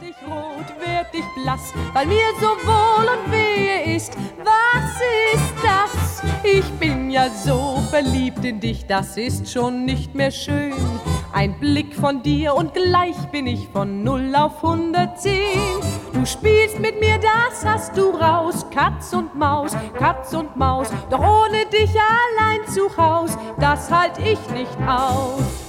ich rot, werd ich blass, weil mir so wohl und wehe ist. Was ist das? Ich bin ja so verliebt in dich, das ist schon nicht mehr schön. Ein Blick von dir und gleich bin ich von 0 auf 110. Du spielst mit mir, das hast du raus, Katz und Maus, doch ohne dich allein zu Haus, das halt ich nicht aus.